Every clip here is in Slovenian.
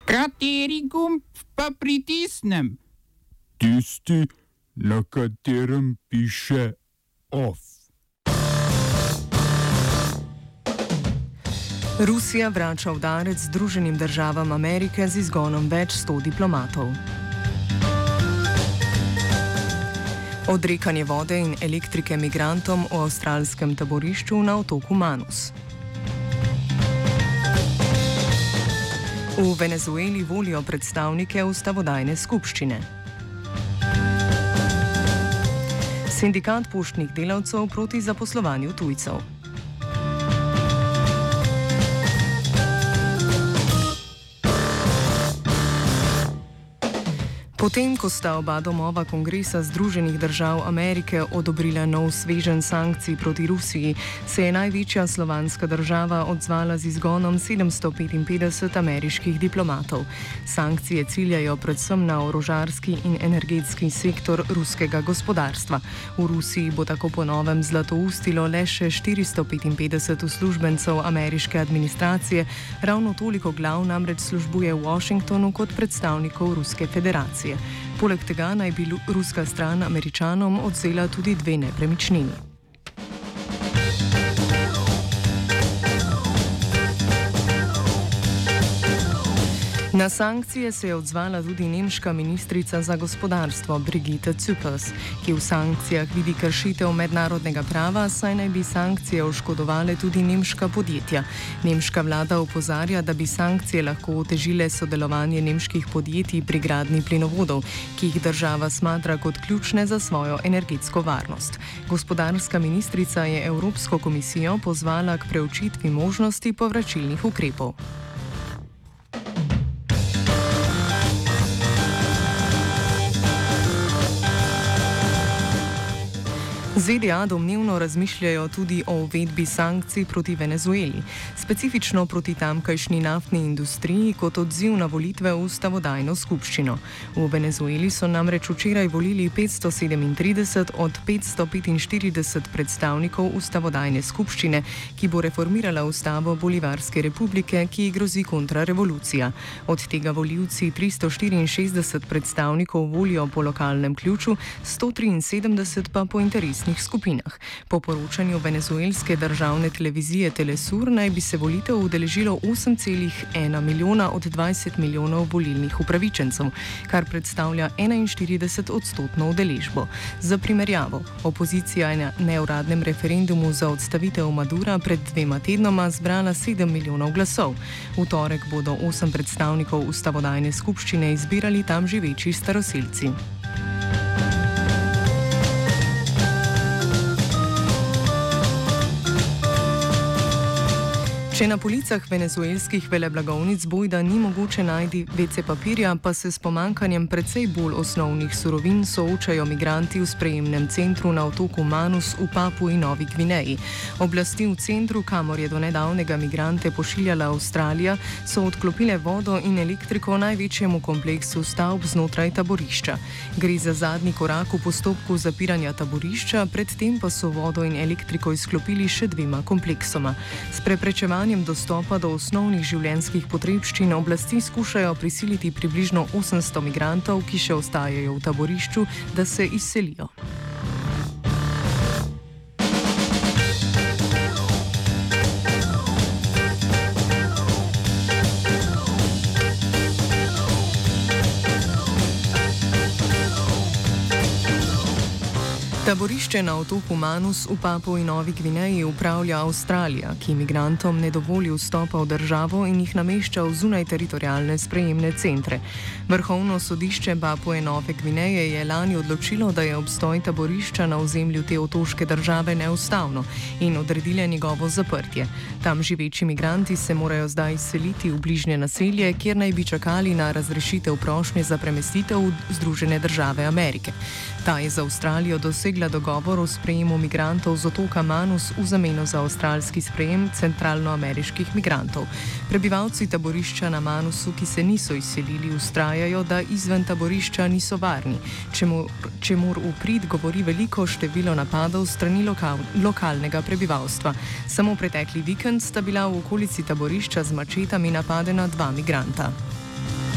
Kateri gumb pa pritisnem? Tisti, na katerem piše OF. Rusija vrača udarec Združenim državam Amerike z izgonom več 100 diplomatov. Odrekanje vode in elektrike migrantom v avstralskem taborišču na otoku Manus. V Venezueli volijo predstavnike ustavodajne skupščine. Sindikat poštnih delavcev proti zaposlovanju tujcev. Potem, ko sta oba domova Kongresa Združenih držav Amerike odobrila nov sveženj sankcij proti Rusiji, se je največja slovanska država odzvala z izgonom 755 ameriških diplomatov. Sankcije ciljajo predvsem na orožarski in energetski sektor ruskega gospodarstva. V Rusiji bo tako po novem zlatoustilo le še 455 uslužbencev ameriške administracije, ravno toliko glav namreč službuje v Washingtonu kot predstavnikov Ruske federacije. Poleg tega naj bi ruska stran Američanom odvzela tudi 2 nepremičnini. Na sankcije se je odzvala tudi nemška ministrica za gospodarstvo Brigitte Zypers, ki v sankcijah vidi kršitev mednarodnega prava, saj naj bi sankcije oškodovale tudi nemška podjetja. Nemška vlada opozarja, da bi sankcije lahko otežile sodelovanje nemških podjetij pri gradnji plinovodov, ki jih država smatra kot ključne za svojo energetsko varnost. Gospodarska ministrica je Evropsko komisijo pozvala k preučitvi možnosti povračilnih ukrepov. ZDA domnevno razmišljajo tudi o uvedbi sankcij proti Venezueli, specifično proti tamkajšnji naftni industriji kot odziv na volitve v ustavodajno skupščino. V Venezueli so namreč včeraj volili 537 od 545 predstavnikov ustavodajne skupščine, ki bo reformirala ustavo Bolivarske republike, ki ji grozi kontrarevolucija. Od tega volivci 364 predstavnikov volijo po lokalnem ključu, 173 pa po interesnih skupinah. Po poročanju venezuelske državne televizije Telesur naj bi se volitev udeležilo 8,1 milijona od 20 milijonov volilnih upravičencev, kar predstavlja 41% udeležbo. Za primerjavo, opozicija je na neuradnem referendumu za odstavitev Madura pred 2 tednoma zbrala 7 milijonov glasov. V torek bodo 8 predstavnikov ustavodajne skupščine izbirali tam živeči staroselci. Če na policah venezuelskih veleblagovnic bojda ni mogoče najti WC papirja, pa se s pomankanjem precej bolj osnovnih surovin soočajo migranti v sprejemnem centru na otoku Manus v Papui Novi Gvineji. Oblasti v centru, kamor je do nedavnega migrante pošiljala Avstralija, so odklopile vodo in elektriko največjemu kompleksu stavb znotraj taborišča. Gre za zadnji korak v postopku zapiranja taborišča, predtem pa so vodo in elektriko izklopili še 2 kompleksoma. S preprečevanjem dostopa do osnovnih življenjskih potrebščin oblasti skušajo prisiliti približno 800 migrantov, ki še ostajajo v taborišču, da se izselijo. Taborišče na otoku Manus v Papui Novi Gvineji upravlja Avstralija, ki migrantom ne dovoli vstopa v državo in jih namešča v zunaj teritorialne sprejemne centre. Vrhovno sodišče Papue Nove Gvineje je lani odločilo, da je obstoj taborišča na ozemlju te otoške države neustavno in odredilo njegovo zaprtje. Tam živeči migranti se morajo zdaj izseliti v bližnje naselje, kjer naj bi čakali na razrešitev prošnje za premestitev v Združene države Amerike. Ta je za Avstralijo dosegla dogovor o sprejemu migrantov z otoka Manus v zameno za avstralski sprejem centralnoameriških migrantov. Prebivalci taborišča na Manusu, ki se niso izselili, vztrajajo, da izven taborišča niso varni, čemur v prid govori veliko število napadov strani lokalnega prebivalstva. Samo pretekli vikend sta bila v okolici taborišča z mačetami napadena 2 migranta.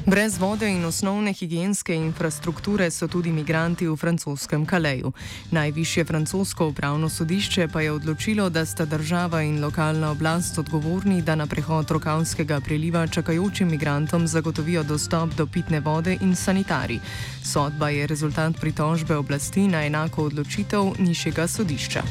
Brez vode in osnovne higienske infrastrukture so tudi migranti v francoskem Kaleju. Najvišje francosko upravno sodišče pa je odločilo, da sta država in lokalna oblast odgovorni, da na prehod Rokavskega preliva čakajočim migrantom zagotovijo dostop do pitne vode in sanitarij. Sodba je rezultat pritožbe oblasti na enako odločitev nižjega sodišča.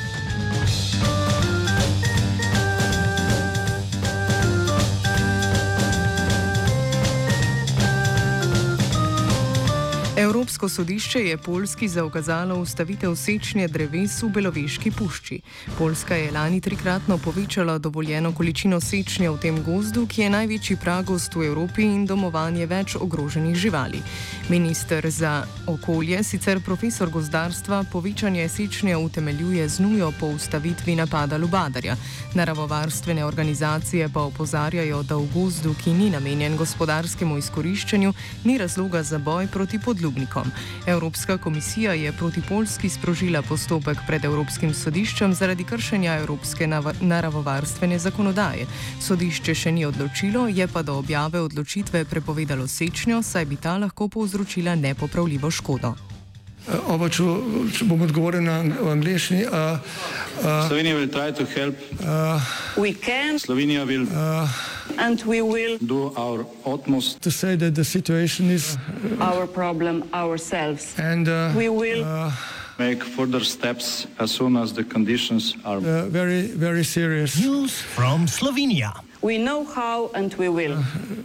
Evropsko sodišče je Poljski zaukazalo ustavitev sečnje dreves v Beloveški pušči. Poljska je lani 3-kratno povečala dovoljeno količino sečnje v tem gozdu, ki je največji pragost v Evropi in domovanje več ogroženih živali. Minister za okolje, sicer profesor gozdarstva, povečanje sečnje utemeljuje z nujo po ustavitvi napada lubadarja. Naravovarstvene organizacije pa opozarjajo, da v gozdu, ki ni namenjen gospodarskemu izkoriščanju, ni razloga za boj proti podlubnikom. Evropska komisija je proti Poljski sprožila postopek pred Evropskim sodiščem zaradi kršenja evropske naravovarstvene zakonodaje. Sodišče še ni odločilo, je pa do objave odločitve prepovedalo sečnjo, saj bi ta lahko povzročila nepopravljivo škodo. Če bom odgovoril v angleščini. Slovenija will try to help. We can. Slovenija will. And we will Do our utmost. To say that the situation is. Our problem ourselves. And we will. Make further steps as soon as the conditions are. Very, very serious. News from Slovenia. We know how and we will.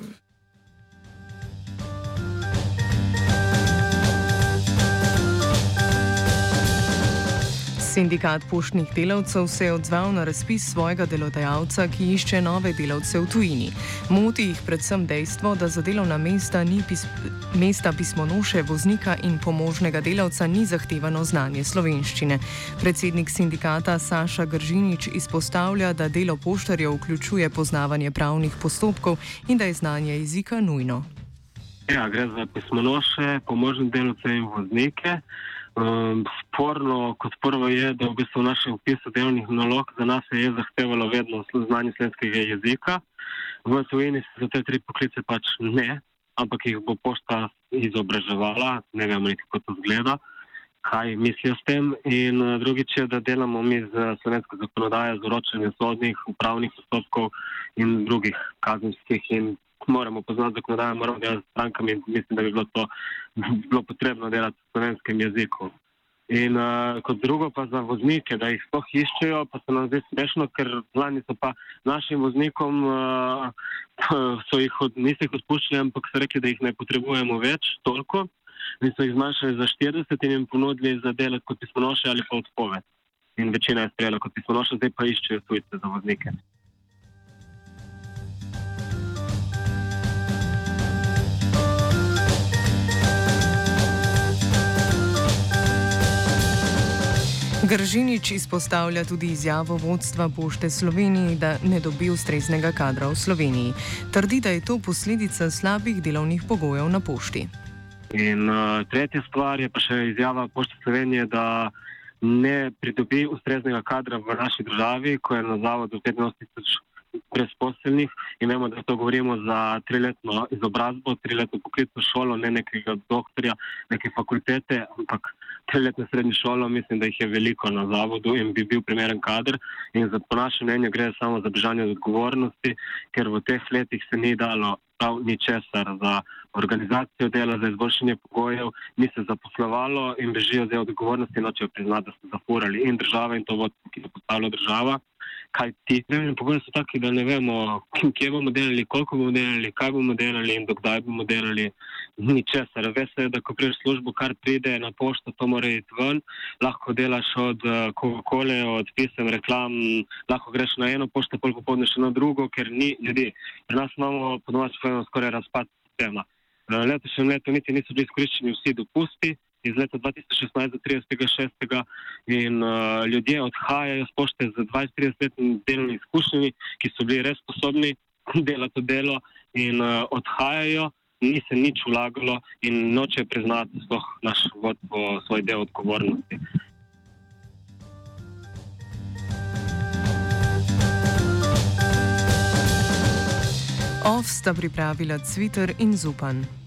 Sindikat poštnih delavcev se je odzval na razpis svojega delodajalca, ki išče nove delavce v tujini. Moti jih predvsem dejstvo, da za delovna mesta mesta pismonoše, voznika in pomožnega delavca ni zahtevano znanje slovenščine. Predsednik sindikata Saša Gržinič izpostavlja, da delo poštarjev vključuje poznavanje pravnih postopkov in da je znanje jezika nujno. Ja, gre za pismonoše, pomožne delavce in voznike. Sporno kot prvo je, da v bistvu v našem opisu delovnih nalog za nas je zahtevalo vedno znanje slovenskega jezika. V tujini se za te 3 poklice pač ne, ampak jih bo pošta izobraževala, ne vemo niti, kako to zgleda, kaj mislijo s tem. In drugič je, da delamo mi z slovensko zakonodajo, z vročanjem sodnih, upravnih postopkov in drugih kazenskih in moramo poznati zakonodajo, moramo delati s strankami in mislim, da bi bilo potrebno delati v slovenskem jeziku. In kot drugo pa za voznike, da jih sploh iščejo, pa se nam zdi smešno, ker lani so pa našim voznikom niso jih odpuščali, ampak so rekli, da jih ne potrebujemo več toliko in so jih zmanjšali za 40 in jim ponudili za delati kot pismonoše ali pa odpoved. In večina je sprejela kot pismonoše, zdaj pa iščejo tujce za voznike. Gržinič izpostavlja tudi izjavo vodstva Pošte Slovenije, da ne dobi ustreznega kadra v Sloveniji. Trdi, da je to posledica slabih delovnih pogojev na pošti. In tretja stvar je pa še izjava Pošte Slovenije, da ne pridobi ustreznega kadra v naši državi, ko je na zavodu 15.000 brezposelnih in vemo, da to govorimo za 3-letno izobrazbo, 3-letno poklicno šolo, ne nekega doktorja, neke fakultete, ampak 3-letno srednjo šolo, mislim, da jih je veliko na zavodu in bi bil primeren kader. In po našem mnenju gre samo za bežanje od odgovornosti, ker v teh letih se ni dalo prav ničesar za organizacijo dela, za izboljšanje pogojev, ni se zaposlovalo in bežijo zdaj od odgovornosti in nočejo priznati, da so zafurali in država in to vodstvo, ki je postavila država. Kaj ti? Pogoji so taki, da ne vemo, kje bomo delali, koliko bomo delali, kaj bomo delali in dokdaj bomo delali. Ničesar. Veš se, da ko priješ službo, kar pride na pošto, to mora iti ven. Lahko delaš od Coca-Cole, od pisem, reklam, lahko greš na eno pošto, pol popoldne še na drugo, ker ni ljudi. Pri nas imamo po domače povedano skoraj razpad sistema. Letošnjem letu niti niso bili izkoriščeni vsi dopusti iz leta 2016 do 30.6. in ljudje odhajajo z pošte z 20-30 delovnimi izkušnjami, ki so bili res sposobni delati to delo in odhajajo, ni se nič vlagalo in noče priznati sploh naš vodstvo svoj del odgovornosti. Off sta pripravila Cviter in Zupan.